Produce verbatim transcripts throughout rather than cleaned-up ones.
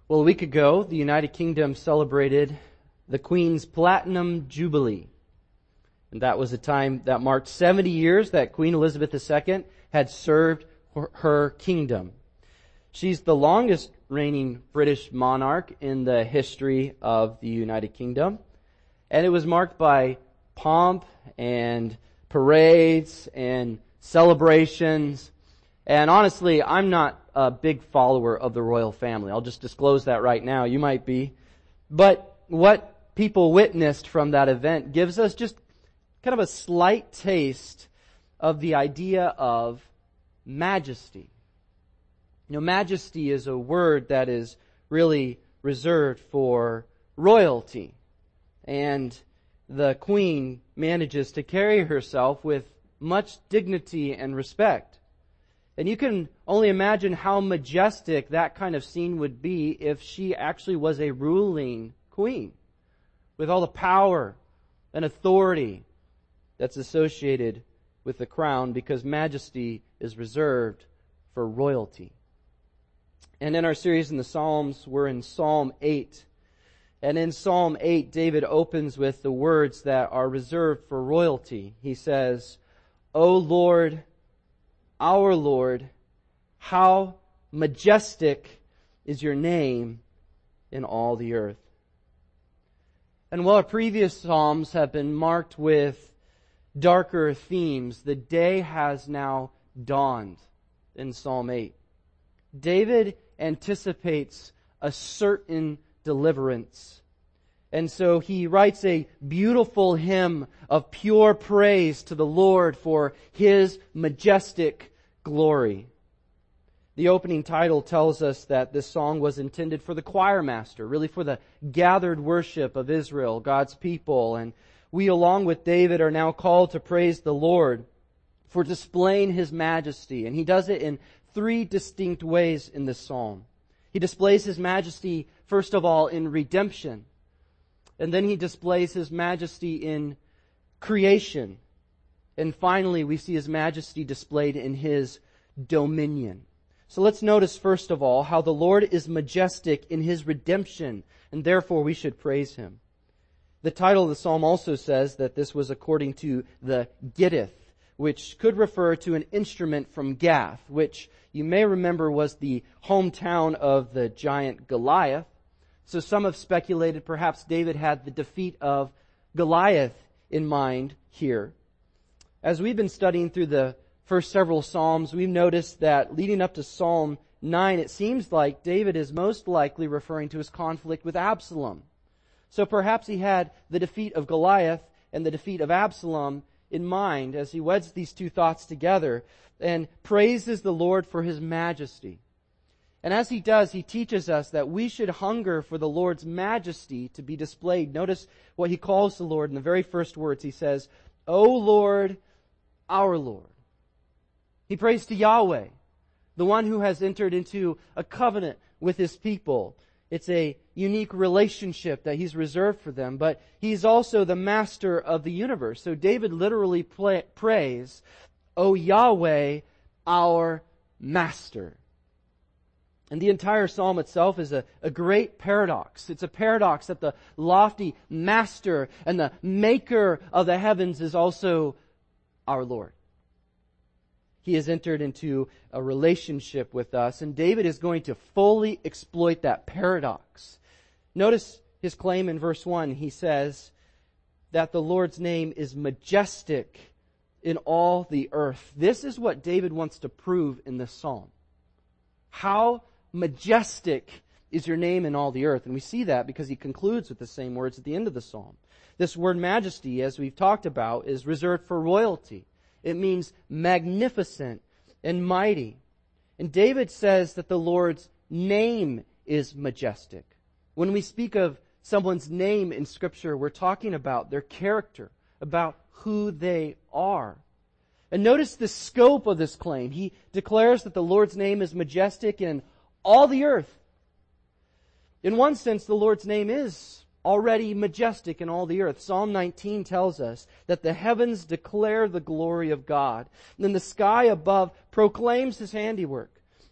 Well, a week ago, the United Kingdom celebrated the Queen's Platinum Jubilee. And that was a time that marked seventy years that Queen Elizabeth the Second had served her kingdom. She's the longest reigning British monarch in the history of the United Kingdom. And it was marked by pomp and parades and celebrations. And honestly, I'm not a big follower of the royal family. I'll just disclose that right now. You might be. But what people witnessed from that event gives us just kind of a slight taste of the idea of majesty. You know, majesty is a word that is really reserved for royalty. And the Queen manages to carry herself with much dignity and respect. And you can only imagine how majestic that kind of scene would be if she actually was a ruling queen, with all the power and authority that's associated with the crown, because majesty is reserved for royalty. And in our series in the Psalms, we're in Psalm eight. And in Psalm eight, David opens with the words that are reserved for royalty. He says, "O Lord, our Lord, how majestic is your name in all the earth." And while our previous Psalms have been marked with darker themes, the day has now dawned in Psalm eight. David anticipates a certain deliverance. And so he writes a beautiful hymn of pure praise to the Lord for His majestic glory. The opening title tells us that this song was intended for the choir master, really for the gathered worship of Israel, God's people. And we, along with David, are now called to praise the Lord for displaying His majesty. And He does it in three distinct ways in this psalm. He displays His majesty, first of all, in redemption. And then He displays His majesty in creation. And finally, we see His majesty displayed in His dominion. So let's notice, first of all, how the Lord is majestic in His redemption, and therefore we should praise Him. The title of the psalm also says that this was according to the Gittith, which could refer to an instrument from Gath, which you may remember was the hometown of the giant Goliath. So some have speculated perhaps David had the defeat of Goliath in mind here. As we've been studying through the first several Psalms, we've noticed that leading up to Psalm nine, it seems like David is most likely referring to his conflict with Absalom. So perhaps he had the defeat of Goliath and the defeat of Absalom in mind as he weds these two thoughts together and praises the Lord for His majesty. And as he does, he teaches us that we should hunger for the Lord's majesty to be displayed. Notice what he calls the Lord in the very first words. He says, "O Lord, our Lord." He prays to Yahweh, the one who has entered into a covenant with His people. It's a unique relationship that He's reserved for them, but He's also the master of the universe. So David literally play, prays, "O Yahweh, our master." And the entire psalm itself is a, a great paradox. It's a paradox that the lofty master and the maker of the heavens is also our Lord. He has entered into a relationship with us, and David is going to fully exploit that paradox. Notice his claim in verse one. He says that the Lord's name is majestic in all the earth. This is what David wants to prove in this psalm. How majestic is your name in all the earth? And we see that because he concludes with the same words at the end of the psalm. This word majesty, as we've talked about, is reserved for royalty. It means magnificent and mighty. And David says that the Lord's name is majestic. When we speak of someone's name in Scripture, we're talking about their character, about who they are. And notice the scope of this claim. He declares that the Lord's name is majestic in all the earth. In one sense, the Lord's name is already majestic in all the earth. Psalm nineteen tells us that the heavens declare the glory of God, and then the sky above proclaims His handiwork.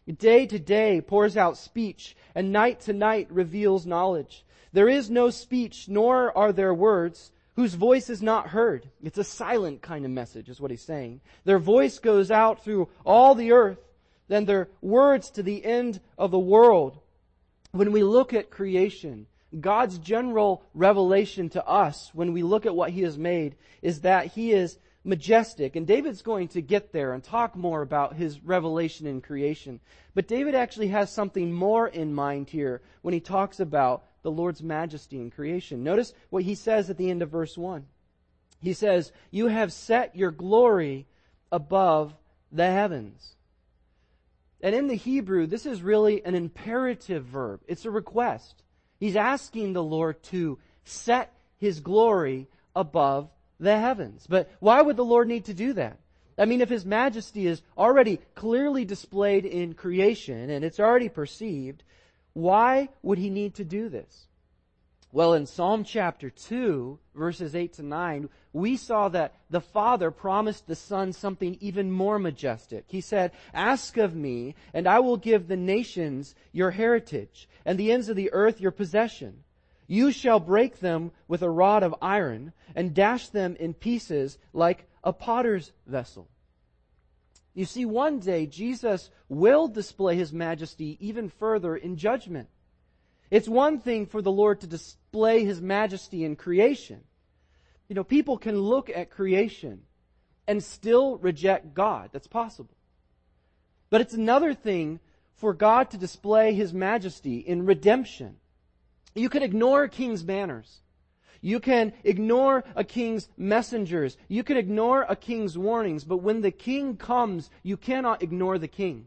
Day to day pours out speech, and night to night reveals knowledge. There is no speech, nor are there words, whose voice is not heard. It's a silent kind of message, is what he's saying. Their voice goes out through all the earth, then their words to the end of the world. When we look at creation, God's general revelation to us, when we look at what He has made, is that He is majestic. And David's going to get there and talk more about his revelation in creation. But David actually has something more in mind here when he talks about the Lord's majesty in creation. Notice what he says at the end of verse one. He says, "You have set your glory above the heavens." And in the Hebrew, this is really an imperative verb. It's a request. He's asking the Lord to set His glory above the heavens. But why would the Lord need to do that? I mean, if His majesty is already clearly displayed in creation and it's already perceived, why would He need to do this? Well, in Psalm chapter two, verses eight to nine, we saw that the Father promised the Son something even more majestic. He said, "Ask of me, and I will give the nations your heritage, and the ends of the earth your possession. You shall break them with a rod of iron, and dash them in pieces like a potter's vessel." You see, one day Jesus will display His majesty even further in judgment. It's one thing for the Lord to display His majesty in creation. You know, people can look at creation and still reject God. That's possible. But it's another thing for God to display His majesty in redemption. You can ignore a king's banners. You can ignore a king's messengers. You can ignore a king's warnings. But when the king comes, you cannot ignore the king.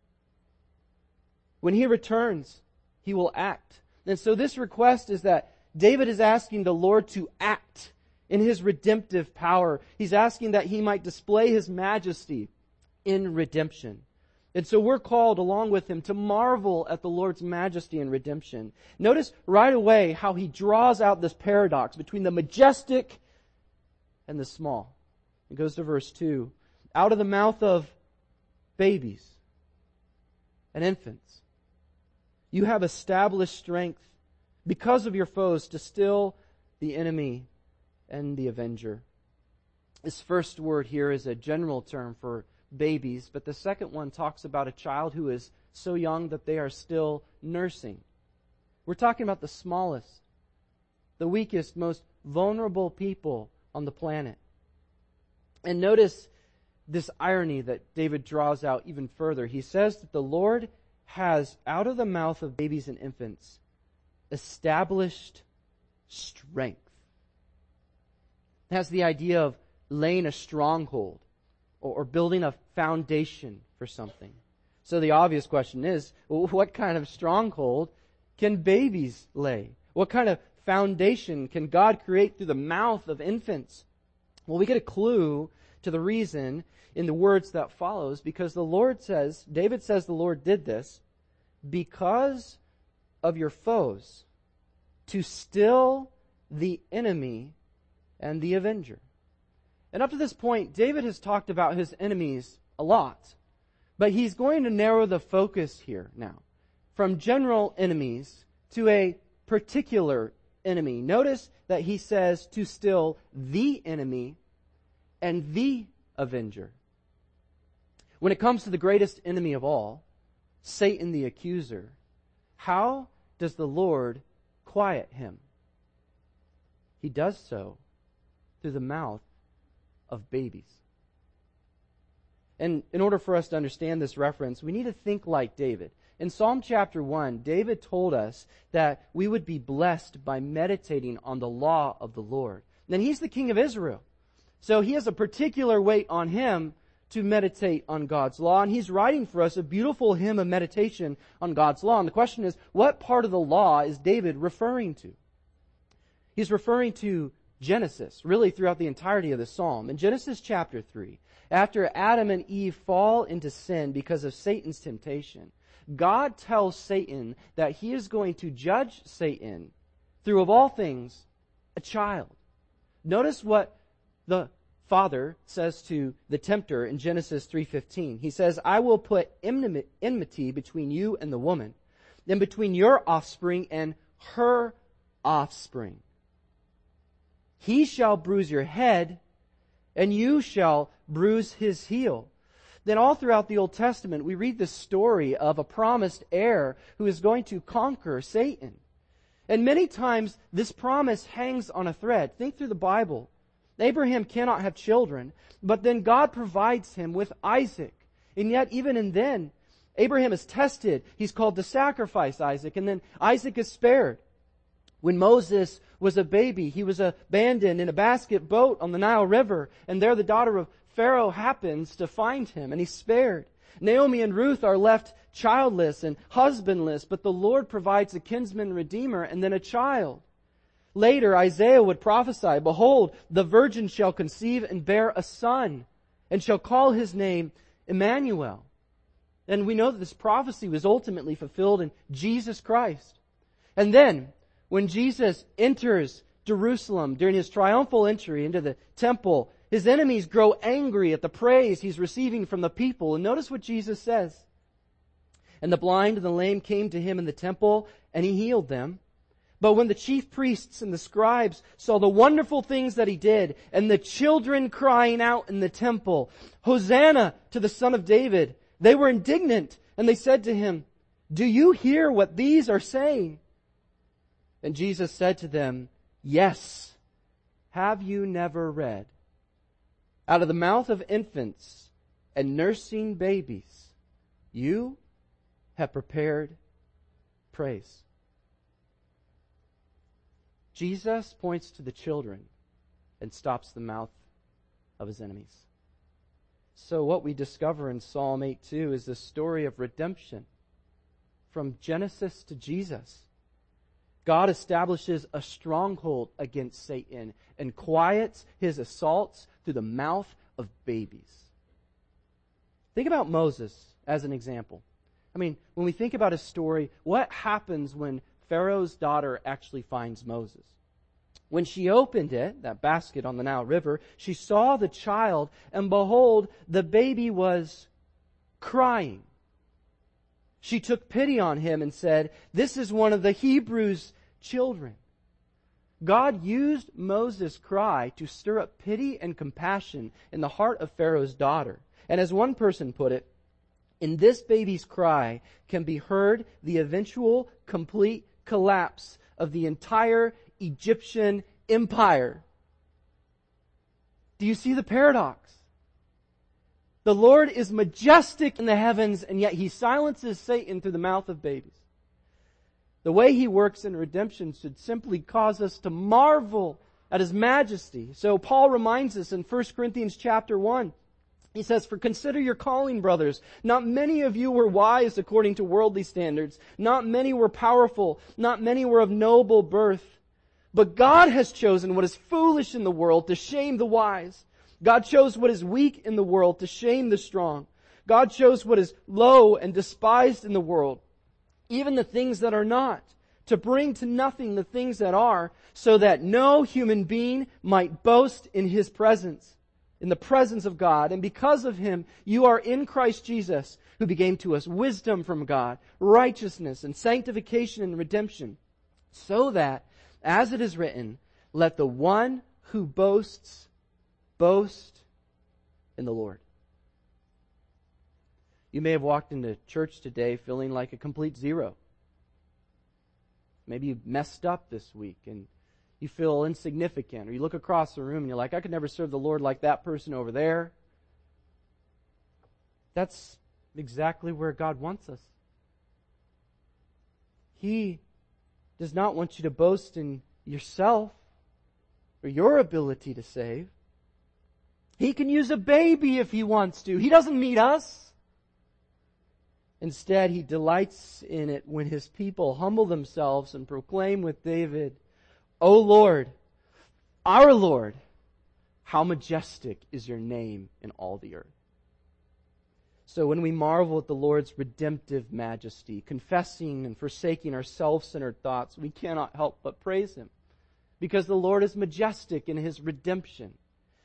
When He returns, He will act. And so this request is that David is asking the Lord to act in His redemptive power. He's asking that He might display His majesty in redemption. And so we're called along with him to marvel at the Lord's majesty and redemption. Notice right away how he draws out this paradox between the majestic and the small. It goes to verse two. Out of the mouth of babies and infants, you have established strength because of your foes to still the enemy and the avenger. This first word here is a general term for babies, but the second one talks about a child who is so young that they are still nursing. We're talking about the smallest, the weakest, most vulnerable people on the planet. And notice this irony that David draws out even further. He says that the Lord has, out of the mouth of babies and infants, established strength. It has the idea of laying a stronghold or building a foundation for something. So the obvious question is, well, what kind of stronghold can babies lay? What kind of foundation can God create through the mouth of infants? Well, we get a clue to the reason in the words that follows, because the Lord says, David says the Lord did this because of your foes, to still the enemy and the avenger. And up to this point, David has talked about his enemies a lot. But he's going to narrow the focus here now from general enemies to a particular enemy. Notice that he says to still the enemy and the avenger. When it comes to the greatest enemy of all, Satan the accuser, how does the Lord quiet him? He does so through the mouth of babies. And in order for us to understand this reference, we need to think like David. In Psalm chapter one, David told us that we would be blessed by meditating on the law of the Lord. And he's the king of Israel. So he has a particular weight on him to meditate on God's law. And he's writing for us a beautiful hymn of meditation on God's law. And the question is, what part of the law is David referring to? He's referring to Genesis, really throughout the entirety of the psalm. In Genesis chapter three, after Adam and Eve fall into sin because of Satan's temptation, God tells Satan that he is going to judge Satan through, of all things, a child. Notice what the father says to the tempter in Genesis three fifteen, he says, I will put enmity between you and the woman, and between your offspring and her offspring. He shall bruise your head, and you shall bruise his heel. Then all throughout the Old Testament, we read the story of a promised heir who is going to conquer Satan. And many times this promise hangs on a thread. Think through the Bible. Abraham cannot have children, but then God provides him with Isaac. And yet even in then, Abraham is tested. He's called to sacrifice Isaac, and then Isaac is spared. When Moses was a baby, he was abandoned in a basket boat on the Nile River, and there the daughter of Pharaoh happens to find him, and he's spared. Naomi and Ruth are left childless and husbandless, but the Lord provides a kinsman redeemer and then a child. Later, Isaiah would prophesy, behold, the virgin shall conceive and bear a son, and shall call his name Emmanuel. And we know that this prophecy was ultimately fulfilled in Jesus Christ. And then, when Jesus enters Jerusalem during his triumphal entry into the temple, his enemies grow angry at the praise he's receiving from the people. And notice what Jesus says. And the blind and the lame came to him in the temple, and he healed them. But when the chief priests and the scribes saw the wonderful things that he did, and the children crying out in the temple, Hosanna to the Son of David, they were indignant, and they said to him, do you hear what these are saying? And Jesus said to them, yes, have you never read? Out of the mouth of infants and nursing babies, you have prepared praise. Jesus points to the children and stops the mouth of his enemies. So what we discover in Psalm eight two is the story of redemption from Genesis to Jesus. God establishes a stronghold against Satan and quiets his assaults through the mouth of babies. Think about Moses as an example. I mean, when we think about his story, what happens when Pharaoh's daughter actually finds Moses? When she opened it, that basket on the Nile River, she saw the child, and behold, the baby was crying. She took pity on him and said, this is one of the Hebrews' children. God used Moses' cry to stir up pity and compassion in the heart of Pharaoh's daughter. And as one person put it, in this baby's cry can be heard the eventual complete collapse of the entire Egyptian empire. Do you see the paradox? The Lord is majestic in the heavens, and yet He silences Satan through the mouth of babies. The way He works in redemption should simply cause us to marvel at His majesty. So Paul reminds us in First Corinthians chapter one, he says, for consider your calling, brothers. Not many of you were wise according to worldly standards. Not many were powerful. Not many were of noble birth. But God has chosen what is foolish in the world to shame the wise. God chose what is weak in the world to shame the strong. God chose what is low and despised in the world, even the things that are not, to bring to nothing the things that are, so that no human being might boast in His presence. In the presence of God. And because of Him, you are in Christ Jesus, who became to us wisdom from God, righteousness and sanctification and redemption, so that, as it is written, let the one who boasts, boast in the Lord. You may have walked into church today feeling like a complete zero. Maybe you messed up this week and you feel insignificant, or you look across the room and you're like, I could never serve the Lord like that person over there. That's exactly where God wants us. He does not want you to boast in yourself or your ability to save. He can use a baby if He wants to. He doesn't need us. Instead, He delights in it when His people humble themselves and proclaim with David, O Lord, our Lord, how majestic is your name in all the earth. So when we marvel at the Lord's redemptive majesty, confessing and forsaking our self-centered thoughts, we cannot help but praise Him, because the Lord is majestic in His redemption.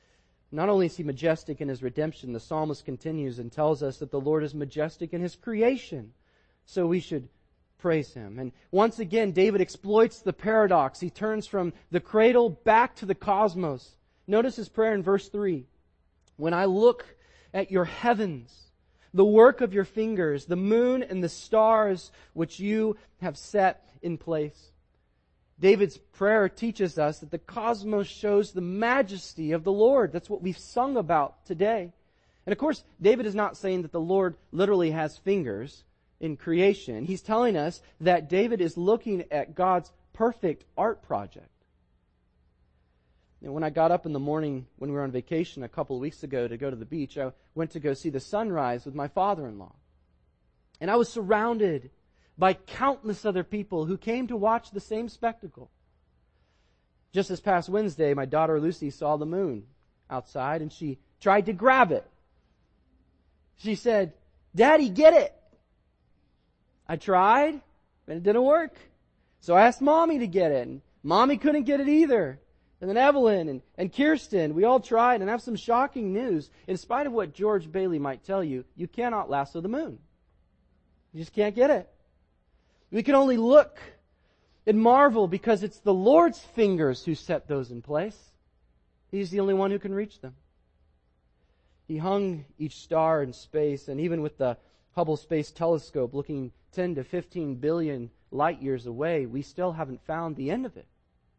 Not only is He majestic in His redemption, the psalmist continues and tells us that the Lord is majestic in His creation. So we should praise Him. And once again, David exploits the paradox. He turns from the cradle back to the cosmos. Notice his prayer in verse three. When I look at your heavens, the work of your fingers, the moon and the stars which you have set in place. David's prayer teaches us that the cosmos shows the majesty of the Lord. That's what we've sung about today. And of course, David is not saying that the Lord literally has fingers in creation. He's telling us that David is looking at God's perfect art project. And when I got up in the morning when we were on vacation a couple of weeks ago to go to the beach, I went to go see the sunrise with my father-in-law. And I was surrounded by countless other people who came to watch the same spectacle. Just this past Wednesday, my daughter Lucy saw the moon outside and she tried to grab it. She said, "Daddy, get it." I tried, but it didn't work. So I asked Mommy to get it, and Mommy couldn't get it either. And then Evelyn and, and Kirsten, we all tried, and I have some shocking news. In spite of what George Bailey might tell you, you cannot lasso the moon. You just can't get it. We can only look and marvel because it's the Lord's fingers who set those in place. He's the only one who can reach them. He hung each star in space, and even with the Hubble Space Telescope looking ten to fifteen billion light years away, we still haven't found the end of it.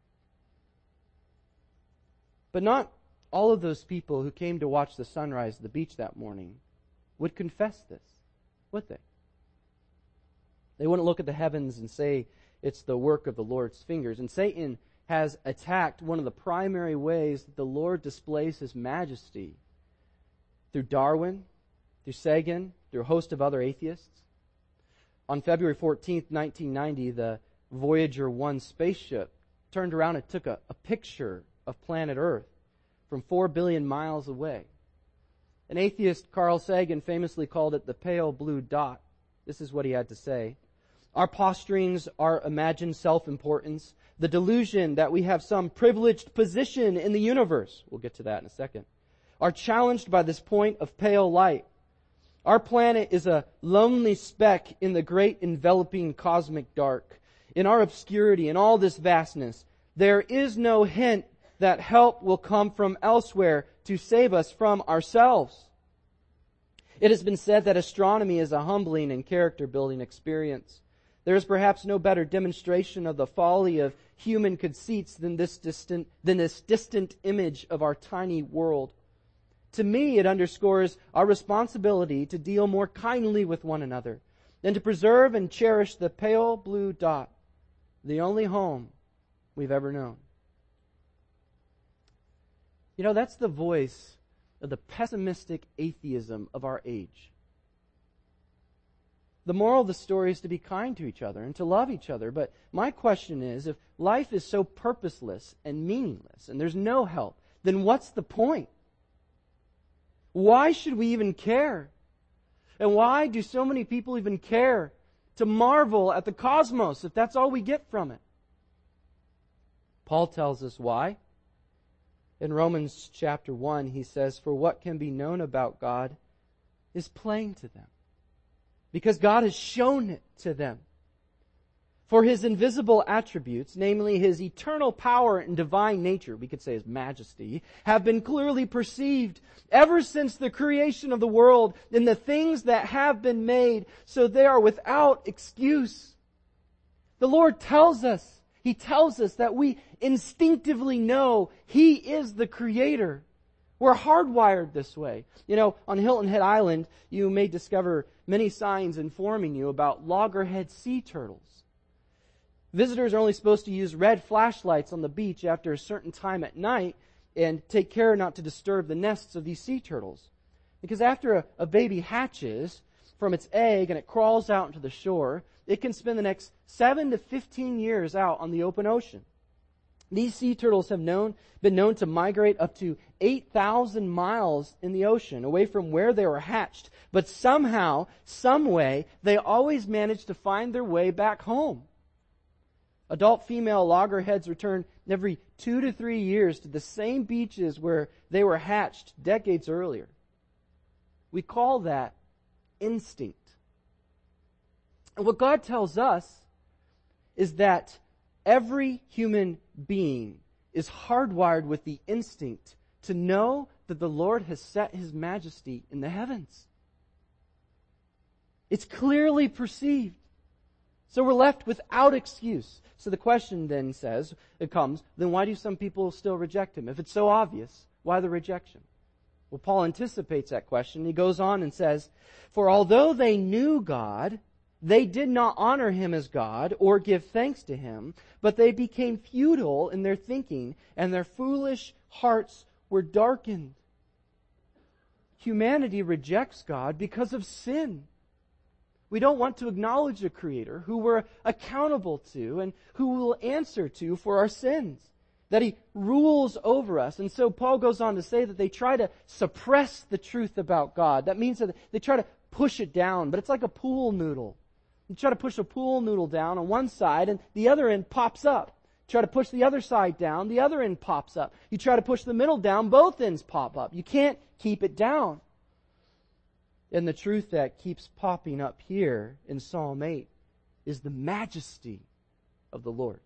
But not all of those people who came to watch the sunrise at the beach that morning would confess this, would they? They wouldn't look at the heavens and say it's the work of the Lord's fingers. And Satan has attacked one of the primary ways that the Lord displays His majesty through Darwin, through Sagan, through a host of other atheists. On February fourteenth, nineteen ninety, the Voyager one spaceship turned around and took a, a picture of planet Earth from four billion miles away. An atheist, Carl Sagan, famously called it the pale blue dot. This is what he had to say. Our posturings, our imagined self-importance, the delusion that we have some privileged position in the universe, we'll get to that in a second, are challenged by this point of pale light. Our planet is a lonely speck in the great enveloping cosmic dark. In our obscurity, in all this vastness, there is no hint that help will come from elsewhere to save us from ourselves. It has been said that astronomy is a humbling and character-building experience. There is perhaps no better demonstration of the folly of human conceits than this distant, than this distant image of our tiny world. To me, it underscores our responsibility to deal more kindly with one another and to preserve and cherish the pale blue dot, the only home we've ever known. You know, that's the voice of the pessimistic atheism of our age. The moral of the story is to be kind to each other and to love each other. But my question is, if life is so purposeless and meaningless and there's no help, then what's the point? Why should we even care? And why do so many people even care to marvel at the cosmos if that's all we get from it? Paul tells us why. In Romans chapter one, he says, "For what can be known about God is plain to them, because God has shown it to them. For His invisible attributes, namely His eternal power and divine nature," we could say His majesty, "have been clearly perceived ever since the creation of the world in the things that have been made, so they are without excuse." The Lord tells us, He tells us that we instinctively know He is the Creator. We're hardwired this way. You know, on Hilton Head Island, you may discover many signs informing you about loggerhead sea turtles. Visitors are only supposed to use red flashlights on the beach after a certain time at night and take care not to disturb the nests of these sea turtles. Because after a, a baby hatches from its egg and it crawls out into the shore, it can spend the next seven to fifteen years out on the open ocean. These sea turtles have known, been known to migrate up to eight thousand miles in the ocean, away from where they were hatched. But somehow, some way, they always manage to find their way back home. Adult female loggerheads return every two to three years to the same beaches where they were hatched decades earlier. We call that instinct. And what God tells us is that every human being is hardwired with the instinct to know that the Lord has set His majesty in the heavens. It's clearly perceived. So we're left without excuse. So the question then says, it comes, then why do some people still reject Him? If it's so obvious, why the rejection? Well, Paul anticipates that question. He goes on and says, for although they knew God, they did not honor Him as God or give thanks to Him, but they became futile in their thinking, and their foolish hearts were darkened. Humanity rejects God because of sin. We don't want to acknowledge a Creator who we're accountable to and who we'll answer to for our sins, that He rules over us. And so Paul goes on to say that they try to suppress the truth about God. That means that they try to push it down, but it's like a pool noodle. You try to push a pool noodle down on one side and the other end pops up. You try to push the other side down, the other end pops up. You try to push the middle down, both ends pop up. You can't keep it down. And the truth that keeps popping up here in Psalm eight is the majesty of the Lord.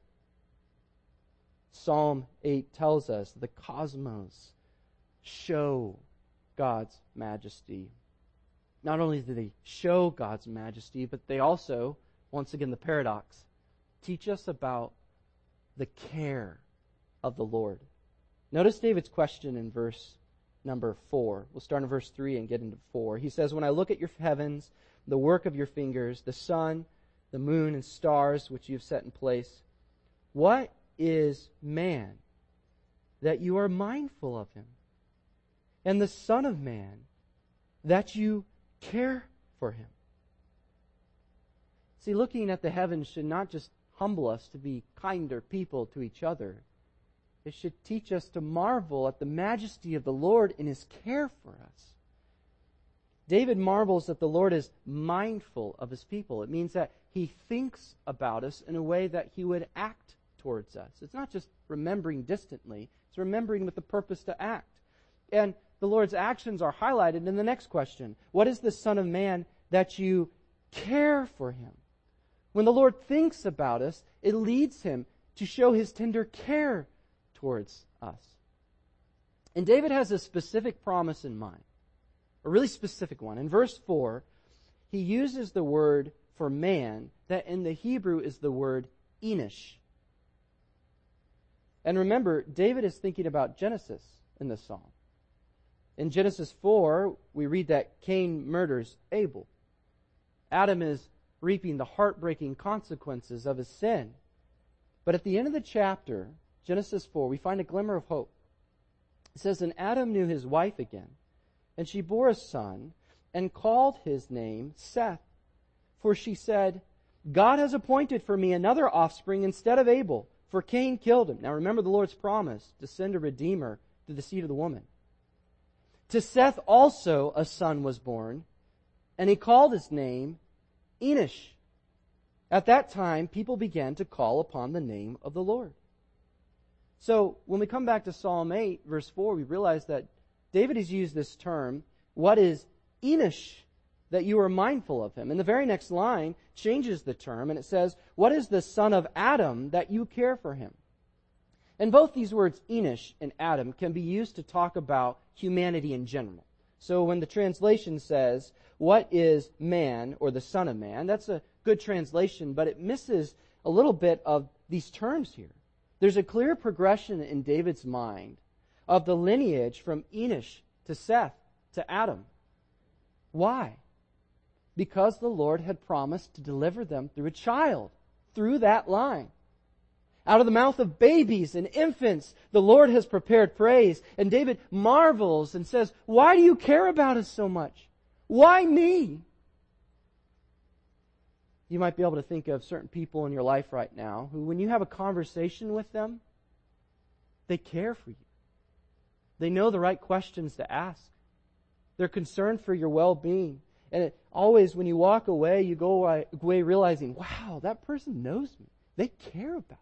Psalm eight tells us the cosmos show God's majesty. Not only do they show God's majesty, but they also, once again the paradox, teach us about the care of the Lord. Notice David's question in verse number four. We'll start in verse three and get into four. He says, when I look at your heavens, the work of your fingers, the sun, the moon, and stars which you have set in place, what is man that you are mindful of him? And the Son of Man that you care for him? See, looking at the heavens should not just humble us to be kinder people to each other. It should teach us to marvel at the majesty of the Lord in His care for us. David marvels that the Lord is mindful of His people. It means that He thinks about us in a way that He would act towards us. It's not just remembering distantly. It's remembering with the purpose to act. And the Lord's actions are highlighted in the next question. What is the Son of Man that you care for him? When the Lord thinks about us, it leads Him to show His tender care towards us. And David has a specific promise in mind, a really specific one. In verse four, he uses the word for man that in the Hebrew is the word Enosh. And remember, David is thinking about Genesis in this psalm. In Genesis four, we read that Cain murders Abel. Adam is reaping the heartbreaking consequences of his sin. But at the end of the chapter, Genesis four, we find a glimmer of hope. It says, and Adam knew his wife again, and she bore a son, and called his name Seth. For she said, God has appointed for me another offspring instead of Abel, for Cain killed him. Now remember the Lord's promise to send a redeemer to the seed of the woman. To Seth also a son was born, and he called his name Enosh. At that time, people began to call upon the name of the Lord. So, when we come back to Psalm eight, verse four, we realize that David has used this term, what is Enosh, that you are mindful of him. And the very next line changes the term, and it says, what is the son of Adam that you care for him? And both these words, Enosh and Adam, can be used to talk about humanity in general. So when the translation says, what is man, or the Son of Man, that's a good translation, but it misses a little bit of these terms here. There's a clear progression in David's mind of the lineage from Enosh to Seth to Adam. Why? Because the Lord had promised to deliver them through a child, through that line. Out of the mouth of babies and infants, the Lord has prepared praise. And David marvels and says, why do you care about us so much? Why me? You might be able to think of certain people in your life right now who, when you have a conversation with them, they care for you. They know the right questions to ask. They're concerned for your well-being. And it, always when you walk away, you go away realizing, wow, that person knows me. They care about.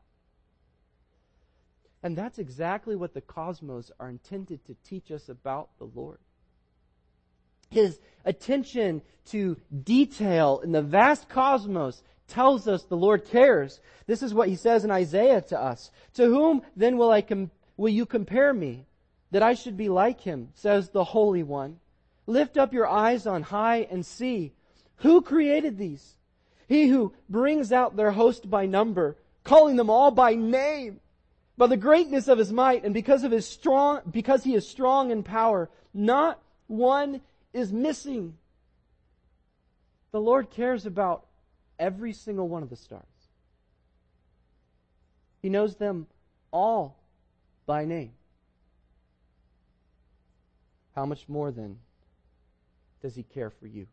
And that's exactly what the cosmos are intended to teach us about the Lord. His attention to detail in the vast cosmos tells us the Lord cares. This is what he says in Isaiah to us. To whom then will I com- will you compare me, that I should be like him, says the Holy One. Lift up your eyes on high and see. Who created these? He who brings out their host by number, calling them all by name. By the greatness of his might, and because of his strong, because he is strong in power, not one is missing. The Lord cares about every single one of the stars. He knows them all by name. How much more then does he care for you?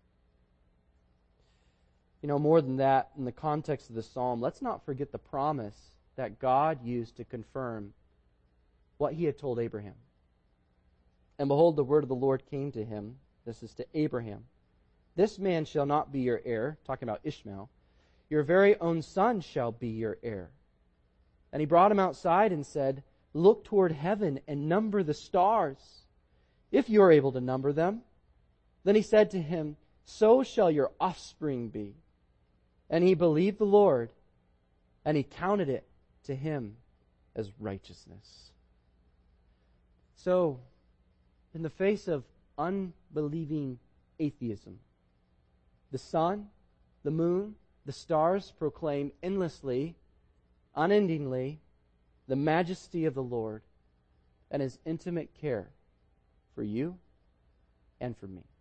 You know, more than that, in the context of the psalm, let's not forget the promise that God used to confirm what he had told Abraham. And behold, the word of the Lord came to him. This is to Abraham. This man shall not be your heir, talking about Ishmael. Your very own son shall be your heir. And he brought him outside and said, look toward heaven and number the stars, if you are able to number them. Then he said to him, so shall your offspring be. And he believed the Lord, and he counted it to him as righteousness. So, in the face of unbelieving atheism, the sun, the moon, the stars proclaim endlessly, unendingly, the majesty of the Lord and his intimate care for you and for me.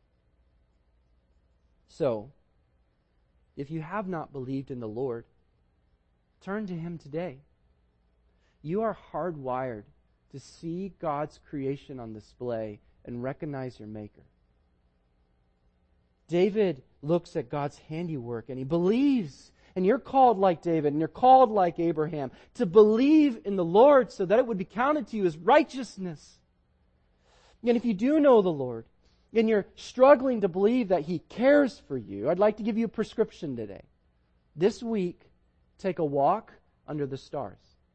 So, if you have not believed in the Lord, turn to him today. You are hardwired to see God's creation on display and recognize your Maker. David looks at God's handiwork and he believes. And you're called like David and you're called like Abraham to believe in the Lord so that it would be counted to you as righteousness. And if you do know the Lord and you're struggling to believe that he cares for you, I'd like to give you a prescription today. This week, take a walk under the stars.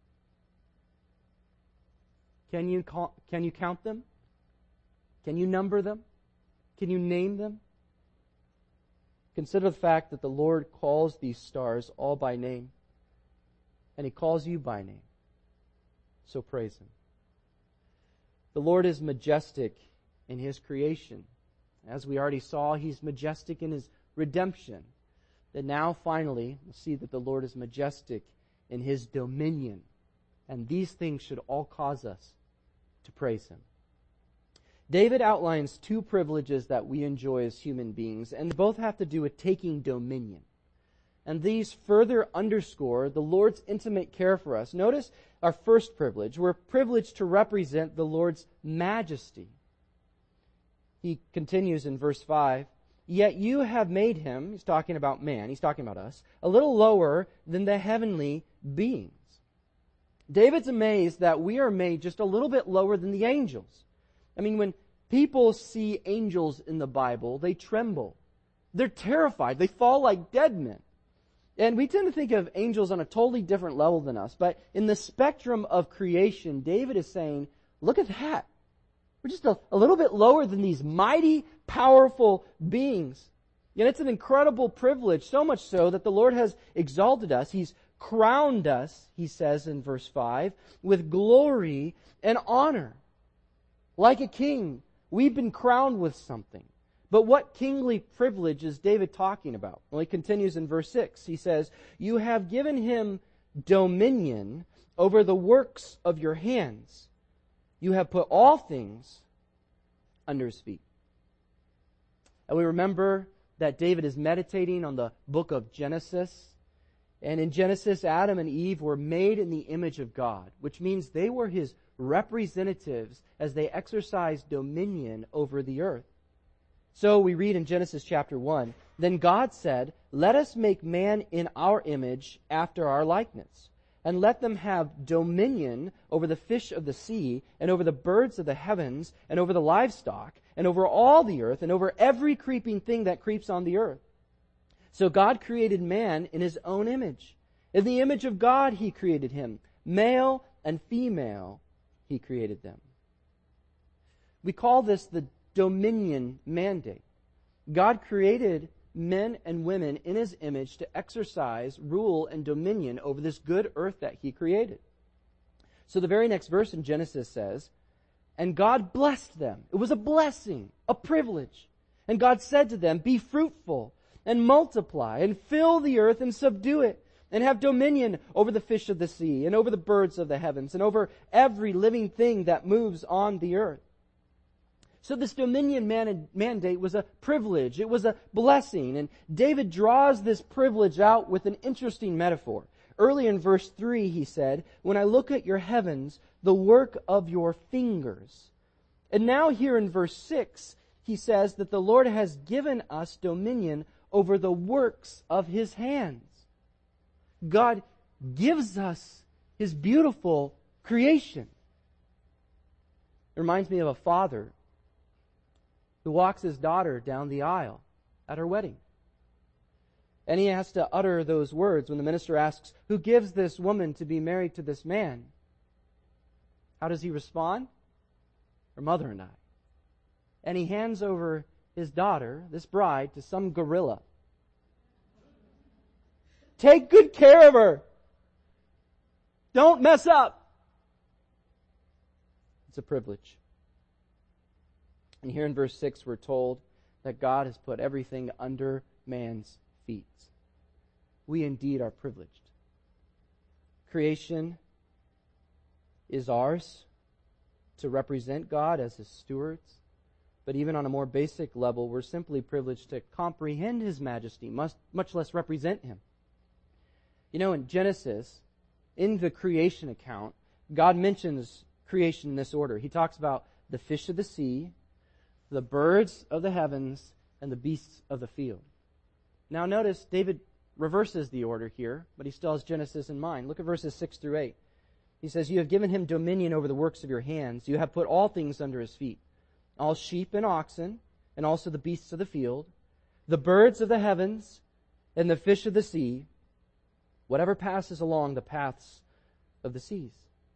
Can you, can you count them? Can you number them? Can you name them? Consider the fact that the Lord calls these stars all by name, and he calls you by name. So praise him. The Lord is majestic in his creation. As we already saw, he's majestic in his redemption. That now finally we'll see that the Lord is majestic in his dominion. And these things should all cause us to praise him. David outlines two privileges that we enjoy as human beings, and both have to do with taking dominion. And these further underscore the Lord's intimate care for us. Notice our first privilege. We're privileged to represent the Lord's majesty. He continues in verse five, yet you have made him, he's talking about man, he's talking about us, a little lower than the heavenly beings. David's amazed that we are made just a little bit lower than the angels. I mean, when people see angels in the Bible, they tremble. They're terrified. They fall like dead men. And we tend to think of angels on a totally different level than us. But in the spectrum of creation, David is saying, look at that. We're just a, a little bit lower than these mighty, powerful beings. And it's an incredible privilege, so much so that the Lord has exalted us. He's crowned us, he says in verse five, with glory and honor. Like a king, we've been crowned with something. But what kingly privilege is David talking about? Well, he continues in verse six. He says, you have given him dominion over the works of your hands. You have put all things under his feet. And we remember that David is meditating on the book of Genesis. And in Genesis, Adam and Eve were made in the image of God, which means they were his representatives as they exercised dominion over the earth. So we read in Genesis chapter one, then God said, let us make man in our image after our likeness, and let them have dominion over the fish of the sea, and over the birds of the heavens, and over the livestock, and over all the earth, and over every creeping thing that creeps on the earth. So God created man in his own image. In the image of God He created him. Male and female He created them. We call this the dominion mandate. God created men and women in His image to exercise rule and dominion over this good earth that He created. So the very next verse in Genesis says, and God blessed them. It was a blessing, a privilege. And God said to them, be fruitful and multiply and fill the earth and subdue it and have dominion over the fish of the sea and over the birds of the heavens and over every living thing that moves on the earth. So this dominion man- mandate was a privilege. It was a blessing. And David draws this privilege out with an interesting metaphor. Early in verse three, he said, when I look at your heavens, the work of your fingers. And now here in verse six, he says that the Lord has given us dominion over the works of His hands. God gives us His beautiful creation. It reminds me of a father who walks his daughter down the aisle at her wedding. And he has to utter those words when the minister asks, who gives this woman to be married to this man? How does he respond? Her mother and I. And he hands over his daughter, this bride, to some gorilla. Take good care of her. Don't mess up. It's a privilege. And here in verse six, we're told that God has put everything under man's feet. We indeed are privileged. Creation is ours to represent God as His stewards. But even on a more basic level, we're simply privileged to comprehend His majesty, much, much less represent Him. You know, in Genesis, in the creation account, God mentions creation in this order. He talks about the fish of the sea, the birds of the heavens, and the beasts of the field. Now notice, David reverses the order here, but he still has Genesis in mind. Look at verses six through eight. He says, you have given him dominion over the works of your hands. You have put all things under his feet. All sheep and oxen, and also the beasts of the field, the birds of the heavens, and the fish of the sea, whatever passes along the paths of the seas.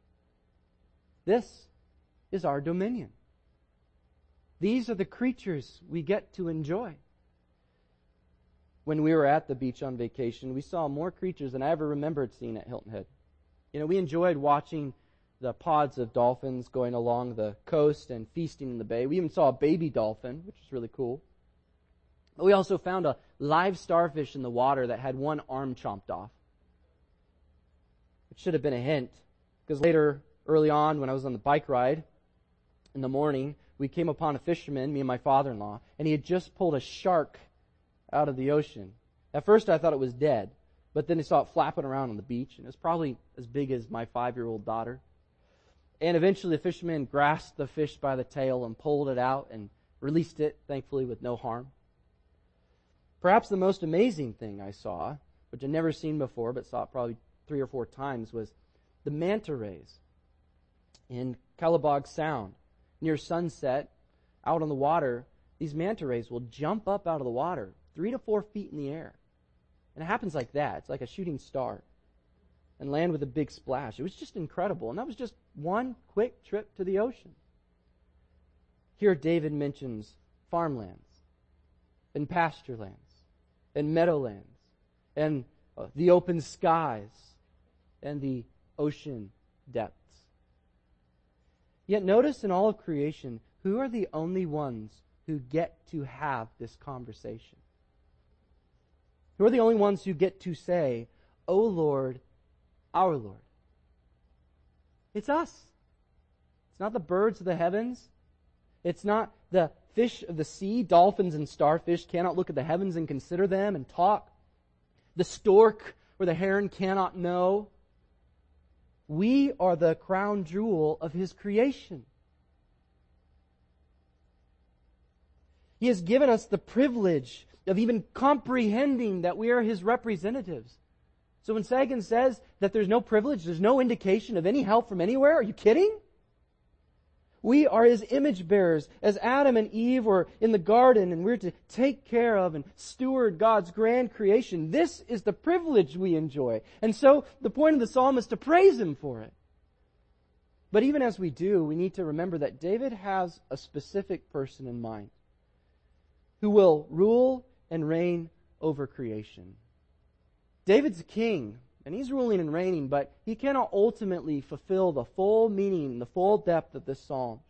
This is our dominion. These are the creatures we get to enjoy. When we were at the beach on vacation, we saw more creatures than I ever remembered seeing at Hilton Head. You know, we enjoyed watching the pods of dolphins going along the coast and feasting in the bay. We even saw a baby dolphin, which is really cool. But we also found a live starfish in the water that had one arm chomped off. It should have been a hint, because later, early on, when I was on the bike ride in the morning, we came upon a fisherman, me and my father-in-law, and he had just pulled a shark out of the ocean. At first I thought it was dead, but then I saw it flapping around on the beach, and it was probably as big as my five-year-old daughter. And eventually the fisherman grasped the fish by the tail and pulled it out and released it, thankfully with no harm. Perhaps the most amazing thing I saw, which I'd never seen before, but saw it probably three or four times, was the manta rays in Calabog Sound. Near sunset, out on the water, these manta rays will jump up out of the water, three to four feet in the air. And it happens like that. It's like a shooting star. And land with a big splash. It was just incredible. And that was just one quick trip to the ocean. Here David mentions farmlands, and pasture lands, and meadowlands, and uh, the open skies, and the ocean depths. Yet notice in all of creation, who are the only ones who get to have this conversation? Who are the only ones who get to say, O Lord, our Lord? It's us. It's not the birds of the heavens. It's not the fish of the sea. Dolphins and starfish cannot look at the heavens and consider them and talk. The stork or the heron cannot know. We are the crown jewel of His creation. He has given us the privilege of even comprehending that we are His representatives. So when Sagan says that there's no privilege, there's no indication of any help from anywhere, are you kidding? We are His image bearers, as Adam and Eve were in the garden, and we're to take care of and steward God's grand creation. This is the privilege we enjoy. And so the point of the psalm is to praise Him for it. But even as we do, we need to remember that David has a specific person in mind who will rule and reign over creation. David's a king, and he's ruling and reigning, but he cannot ultimately fulfill the full meaning, the full depth of this psalm.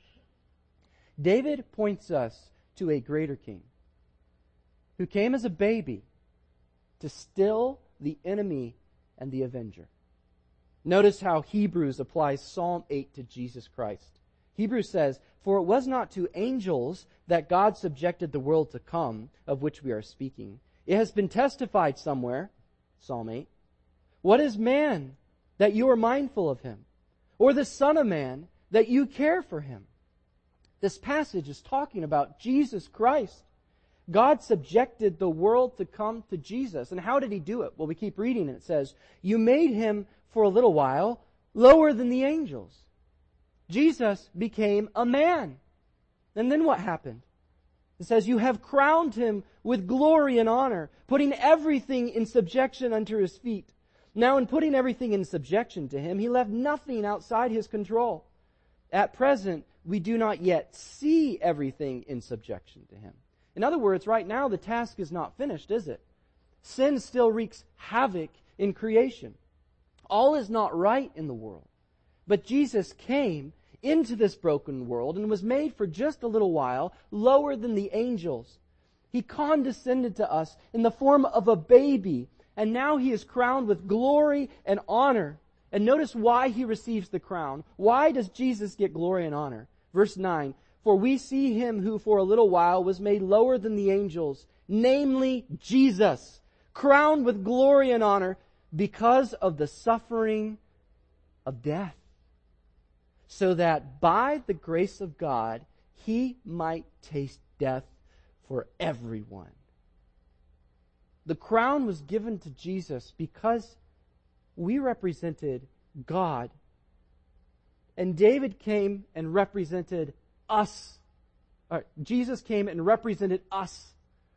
David points us to a greater king who came as a baby to still the enemy and the avenger. Notice how Hebrews applies Psalm eight to Jesus Christ. Hebrews says, "For it was not to angels that God subjected the world to come, of which we are speaking. It has been testified somewhere," Psalm eight, "What is man that you are mindful of him? Or the Son of Man that you care for him?" This passage is talking about Jesus Christ. God subjected the world to come to Jesus. And how did He do it? Well, we keep reading and it says, "You made Him for a little while lower than the angels." Jesus became a man. And then what happened? It says, "You have crowned Him with glory and honor, putting everything in subjection under His feet." Now, in putting everything in subjection to Him, He left nothing outside His control. At present, we do not yet see everything in subjection to Him. In other words, right now the task is not finished, is it? Sin still wreaks havoc in creation. All is not right in the world. But Jesus came into this broken world and was made for just a little while lower than the angels. He condescended to us in the form of a baby, and now He is crowned with glory and honor. And notice why He receives the crown. Why does Jesus get glory and honor? Verse nine, "For we see Him who for a little while was made lower than the angels, namely Jesus, crowned with glory and honor because of the suffering of death, so that by the grace of God He might taste death for everyone." The crown was given to Jesus because we represented God. And David came and represented us. Or Jesus came and represented us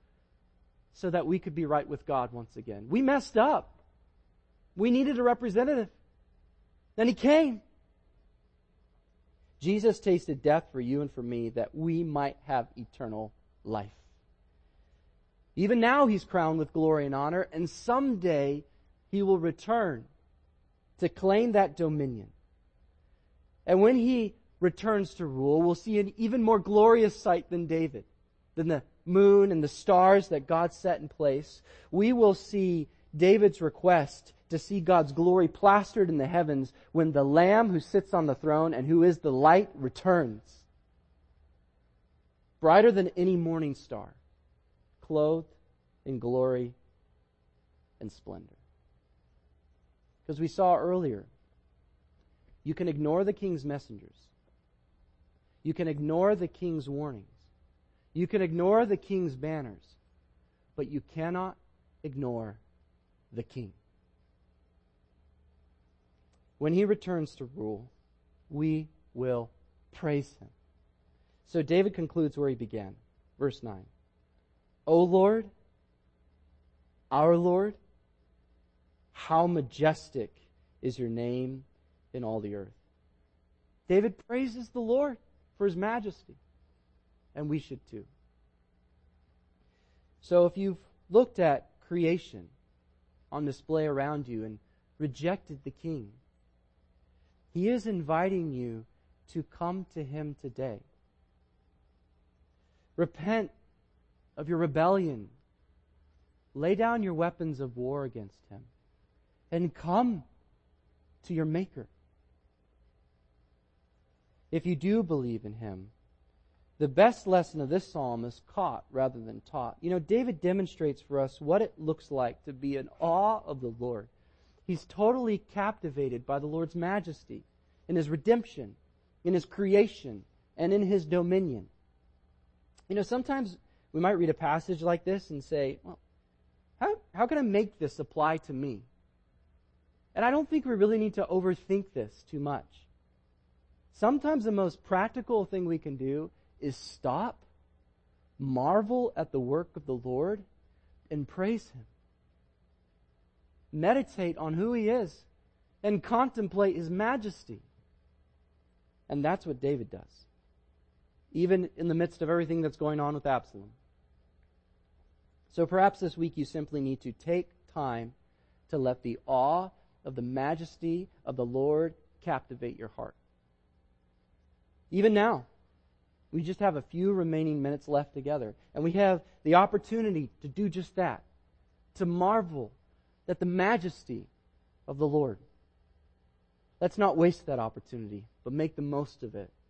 so that we could be right with God once again. We messed up. We needed a representative. Then He came. Jesus tasted death for you and for me that we might have eternal life. Even now He's crowned with glory and honor, and someday He will return to claim that dominion. And when He returns to rule, we'll see an even more glorious sight than David, than the moon and the stars that God set in place. We will see David's request to see God's glory plastered in the heavens when the Lamb who sits on the throne and who is the light returns. Brighter than any morning star, clothed in glory and splendor. Because we saw earlier, you can ignore the king's messengers. You can ignore the king's warnings. You can ignore the king's banners. But you cannot ignore the king. When He returns to rule, we will praise Him. So David concludes where he began. Verse nine. "O Lord, our Lord, how majestic is Your name in all the earth." David praises the Lord for His majesty. And we should too. So if you've looked at creation on display around you and rejected the King, He is inviting you to come to Him today. Repent of your rebellion. Lay down your weapons of war against Him and come to your Maker. If you do believe in Him, the best lesson of this psalm is caught rather than taught. You know, David demonstrates for us what it looks like to be in awe of the Lord. He's totally captivated by the Lord's majesty, in His redemption, in His creation, and in His dominion. You know, sometimes we might read a passage like this and say, well, how, how can I make this apply to me? And I don't think we really need to overthink this too much. Sometimes the most practical thing we can do is stop, marvel at the work of the Lord, and praise Him. Meditate on who He is and contemplate His majesty. And that's what David does, even in the midst of everything that's going on with Absalom. So perhaps this week you simply need to take time to let the awe of the majesty of the Lord captivate your heart. Even now, we just have a few remaining minutes left together, and we have the opportunity to do just that, to marvel at the majesty of the Lord. Let's not waste that opportunity, but make the most of it